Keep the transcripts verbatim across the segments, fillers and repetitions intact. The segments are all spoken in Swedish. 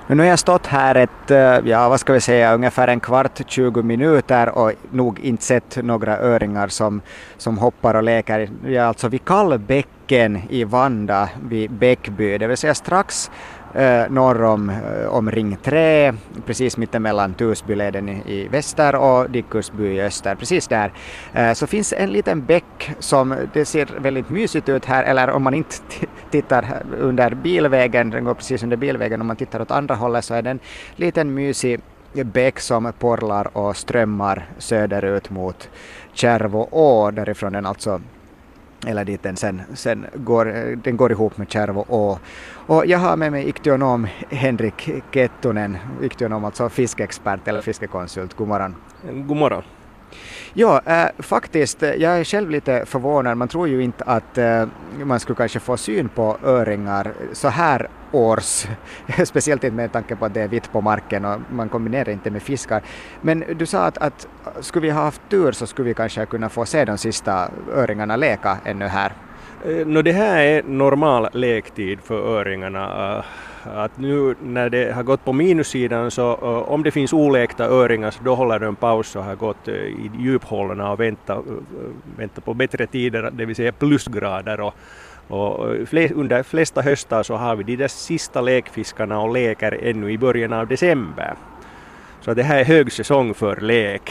Men nu har jag stått här ett, eh, ja vad ska vi säga, ungefär en kvart, tjugo minuter och nog inte sett några öringar som, som hoppar och leker. Vi är alltså vid Kallbäcken i Vanda vid Bäckby, det vill säga strax eh, norr om, eh, om Ring tre, precis mittemellan Tusbyleden i, i väster och Dickursby i öster. Precis där eh, så finns en liten bäck som det ser väldigt mysigt ut här, eller om man inte t- tittar under bilvägen, den går precis under bilvägen, om man tittar åt andra hållet så är det en liten mysig bäck som porlar och strömmar söderut mot Kärvå därifrån den alltså, eller dit den sen, sen går, den går ihop med Kärvå. Och jag har med mig iktionom Henrik Kettunen, iktionom alltså fiskeexpert eller fiskekonsult. God morgon. God morgon. Ja, äh, faktiskt, jag är själv lite förvånad. Man tror ju inte att äh, man skulle kanske få syn på öringar så här års, speciellt inte med tanke på att det är vitt på marken och man kombinerar inte med fiskar. Men du sa att, att skulle vi ha haft tur så skulle vi kanske kunna få se de sista öringarna leka ännu här. No, det här är normal lektid för öringarna. Att nu när det har gått på minussidan så om det finns olekta öringar så då håller de paus och har gått i djuphålorna och väntar, väntar på bättre tider, det vill säga plusgrader. Och, och under flesta höstar så har vi de där sista lekfiskarna och leker ännu i början av december. Så det här är högsäsong för lek.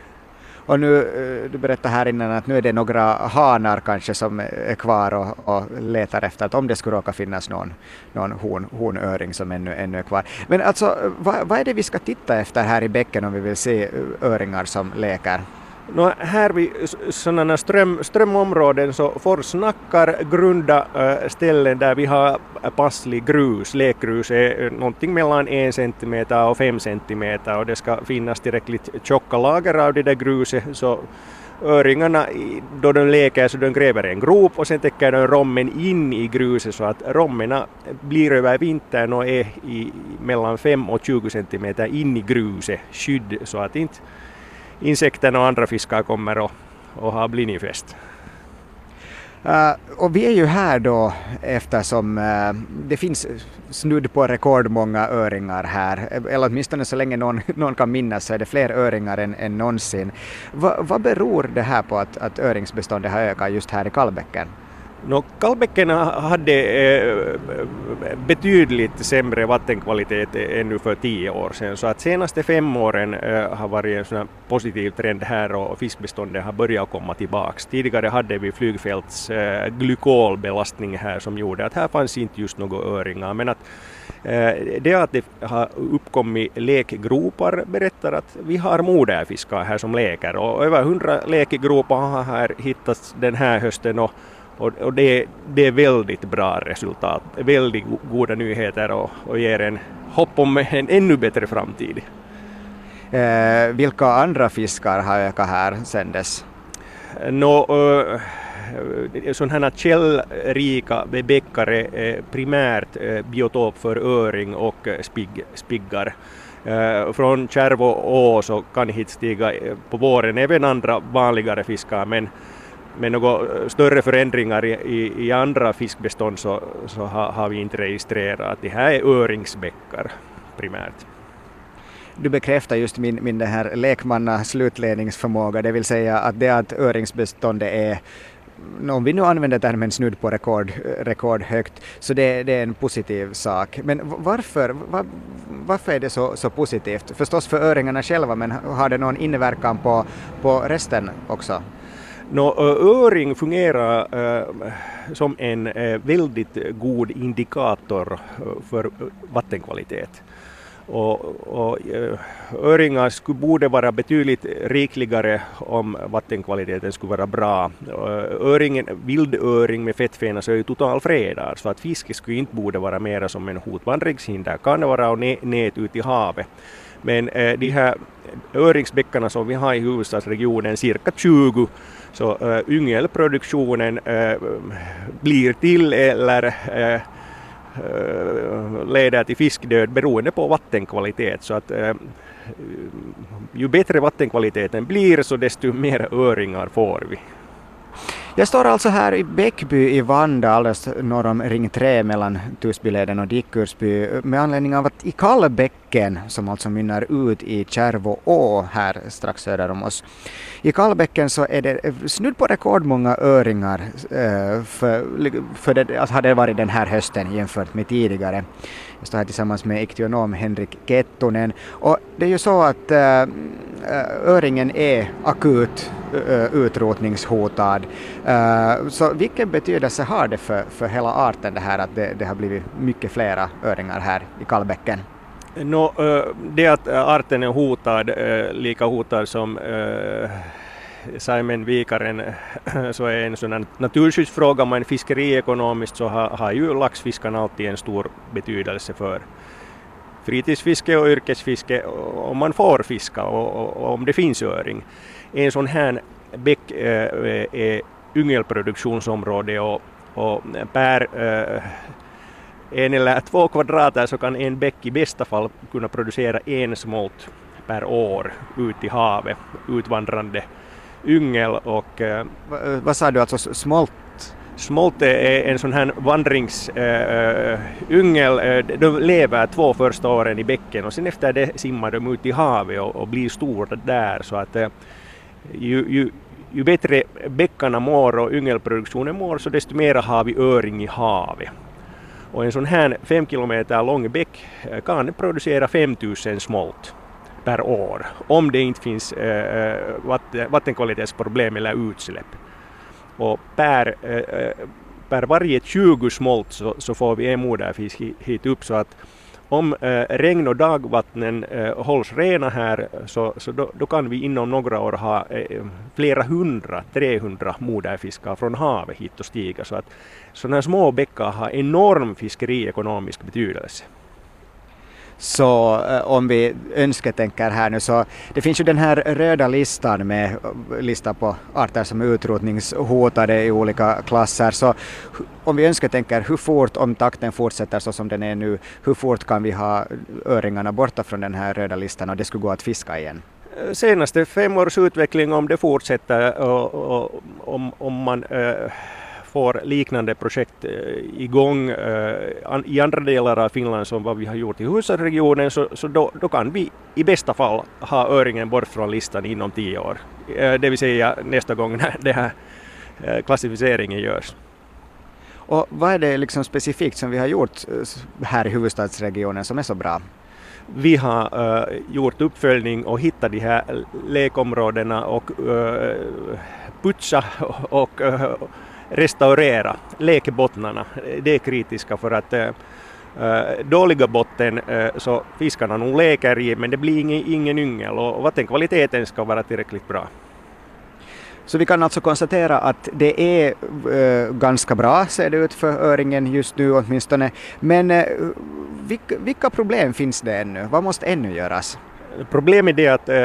Och nu, du berättade här innan att nu är det några hanar kanske som är kvar och, och letar efter att om det skulle råka finnas någon, någon horn, hornöring som ännu, ännu är kvar. Men alltså, vad, vad är det vi ska titta efter här i bäcken om vi vill se öringar som leker? No, här vid sådana ström, strömområden så forsnackar grunda äh, ställen där vi har passlig grus. Lekgrus är någonting mellan en centimeter och fem centimeter och det ska finnas tillräckligt tjocka lager av det där gruset så öringarna då de leker så de gräver en grop och sen täcker de rommen in i gruset så att rommena blir över vintern och är i mellan fem och tjugo centimeter in i gruset skydd så att inte insekterna och andra fiskar kommer och, och har blinifest. Uh, och vi är ju här då eftersom uh, det finns snudd på rekordmånga öringar här. Eller åtminstone så länge någon, någon kan minnas så är det fler öringar än, än någonsin. Va, vad beror det här på att, att öringsbeståndet har ökat just här i Kallbäcken? No, Kallbäcken hade eh, betydligt sämre vattenkvalitet ännu för tio år sedan så att senaste fem åren eh, har varit en sån positiv trend här och fiskbeståndet har börjat komma tillbaks. Tidigare hade vi flygfälts eh, glykolbelastning här som gjorde att här fanns inte just några öringar men att eh, det att det har uppkommit lekgropar berättar att vi har moderfiskar här som leker och över hundra lekgropar har här hittats den här hösten och Och det, det är väldigt bra resultat, väldigt goda nyheter och, och ger en hopp om en ännu bättre framtid. Eh, vilka andra fiskar har ökat här sedan dess? Nå, uh, sådana här källrika bäckar är primärt uh, biotop för öring och spigg, spiggar. Uh, från Kärvå å så kan hit stiga på våren även andra vanligare fiskar men Men några större förändringar i, i, i andra fiskbestånd så, så ha, har vi inte registrerat. Det här är öringsbäckar primärt. Du bekräftar just min, min den här lekmanna slutledningsförmåga, det vill säga att det att öringsbeståndet är, om vi nu använder termen snudd på rekord, rekordhögt, så det, det är en positiv sak. Men varför, var, varför är det så, så positivt? Förstås för öringarna själva, men har det någon inverkan på, på resten också? No, öring fungerar äh, som en äh, väldigt god indikator för vattenkvalitet. Och, och äh, öringar skulle borde vara betydligt rikligare om vattenkvaliteten skulle vara bra. Öringen, vildöring med fettfena så är ju totalfredad så att fiske skulle inte borde vara mer som en hotvandringshinder. Kan det vara och nät ut i havet. Men äh, de här öringsbäckarna som vi har i huvudstadsregionen, cirka tjugo, så äh, yngelproduktionen äh, blir till eller äh, leder till fiskdöd beroende på vattenkvalitet. Så att äh, ju bättre vattenkvaliteten blir så desto mer öringar får vi. Jag står alltså här i Bäckby i Vanda, alldeles norr om Ring tre mellan Tusbyleden och Dickursby, med anledning av att i Kallbäcken, som alltså mynnar ut i Kärvå å här strax söder om oss, i Kallbäcken så är det snudd på rekordmånga öringar för, för det, att hade varit den här hösten jämfört med tidigare. Jag står här tillsammans med iktionom Henrik Kettunen, och det är ju så att äh, öringen är akut äh, utrotningshotad. Äh, så vilken betydelse har det för, för hela arten det här att det, det har blivit mycket flera öringar här i Kallbäcken? No, det att arten är hotad, lika hotad som Saimenvikaren, så är en sån naturskyddsfråga, men fiskeriekonomiskt så har, har ju laxfiskan alltid en stor betydelse för fritidsfiske och yrkesfiske, om man får fiska och, och, och om det finns öring. En sån här bäck äh, är yngelproduktionsområde, och, och per äh, en eller två kvadrater så kan en bäck i bästa fall kunna producera en smolt per år ut i havet, utvandrande yngel. Och, äh, Va, vad sa du, alltså smolt? Smolt är en sån här vandringsyngel. Äh, de lever två första åren i bäcken och sen efter det simmar de ut i havet och, och blir stora där. Så att äh, ju, ju, ju bättre bäckarna mår och yngelproduktionen mår, så desto mer har vi öring i havet. Och en sån här fem kilometer lång bäck kan producera femtusen smolt per år, om det inte finns äh, vatten, vattenkvalitetsproblem eller utsläpp. Och per, äh, per varje tjugo smolt så, så får vi en moderfisk hit upp, så att om äh, regn- och dagvattnen äh, hålls rena här, så, så då, då kan vi inom några år ha äh, flera hundra, trehundra moderfiskar från havet hit och stiga. Så att sådana här små bäckar har enorm fiskeriekonomisk betydelse. Så eh, om vi önsketänker här nu, så det finns ju den här röda listan med lista på arter som är utrotningshotade i olika klasser. Så om vi önsketänker hur fort, om takten fortsätter så som den är nu, hur fort kan vi ha öringarna borta från den här röda listan och det skulle gå att fiska igen? Senaste fem års utveckling, om det fortsätter och, och om, om man äh, får liknande projekt äh, igång äh, an, i andra delar av Finland som vad vi har gjort i Husarregionen, så, så då, då kan vi i bästa fall ha öringen bort från listan inom tio år. Äh, det vill säga nästa gång när det här äh, klassificeringen görs. Och vad är det liksom specifikt som vi har gjort här i huvudstadsregionen som är så bra? Vi har uh, gjort uppföljning och hittat de här lekområdena och uh, putsa och uh, restaurera lekbottnarna. Det är kritiska för att uh, dåliga botten uh, så fiskarna nog leker i, men det blir ingen, ingen yngel, och vattenkvaliteten ska vara tillräckligt bra. Så vi kan alltså konstatera att det är äh, ganska bra, ser det ut för öringen just nu åtminstone. Men äh, vilka, vilka problem finns det ännu? Vad måste ännu göras? Problemet är att äh,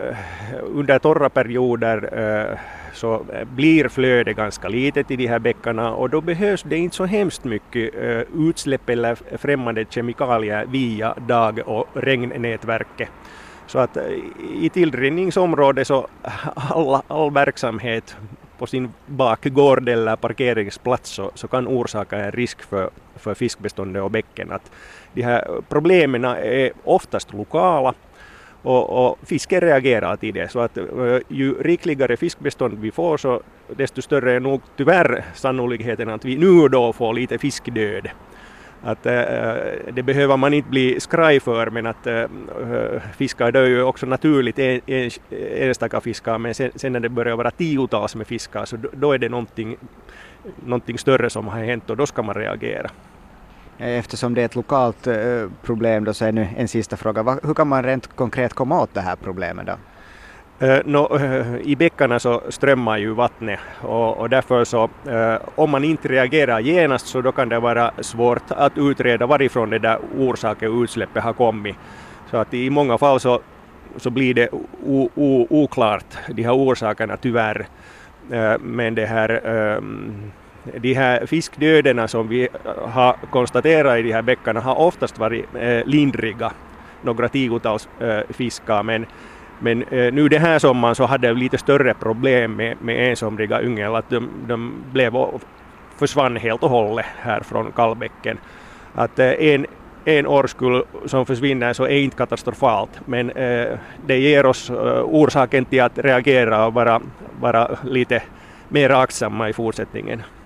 under torra perioder äh, så blir flödet ganska litet i de här bäckarna, och då behövs det inte så hemskt mycket äh, utsläpp eller främmande kemikalier via dag- och regnnätverket. Så att i tillrinningsområdet så all, all verksamhet på sin bakgård eller parkeringsplats så, så kan orsaka en risk för, för fiskbeståndet och bäcken. Att de här problemen är oftast lokala, och, och fisken reagerar till det. Så att ju rikligare fiskbestånd vi får, så desto större är nog tyvärr sannolikheten att vi nu och då får lite fiskdöd. Att äh, det behöver man inte bli skraj för, men att äh, fiskar dör ju också naturligt en, en, enstaka fiskar, men sen, sen när det börjar vara tiotals med fiskar, så då, då är det någonting, någonting större som har hänt, och då ska man reagera. Eftersom det är ett lokalt äh, problem då, så är nu en sista fråga. Va, hur kan man rent konkret komma åt det här problemet då? Uh, no, uh, I bäckarna så strömmar ju vattnet, och, och därför så uh, om man inte reagerar genast, så då kan det vara svårt att utreda varifrån det där orsaken och utsläppet har kommit. Så att i många fall så, så blir det o, o, oklart, de här orsakerna tyvärr. Uh, men det här, um, de här fiskdöderna som vi har konstaterat i de här bäckarna har oftast varit uh, lindriga, några tiotals uh, fiskar, men Men eh, nu den här sommaren så hade jag lite större problem med, med ensomriga yngel, att de, de blev och försvann helt och hållet här från Kallbäcken. Att eh, en, en årskull som försvinner så är inte katastrofalt, men eh, det ger oss eh, orsaken till att reagera och vara, vara lite mer aktsamma i fortsättningen.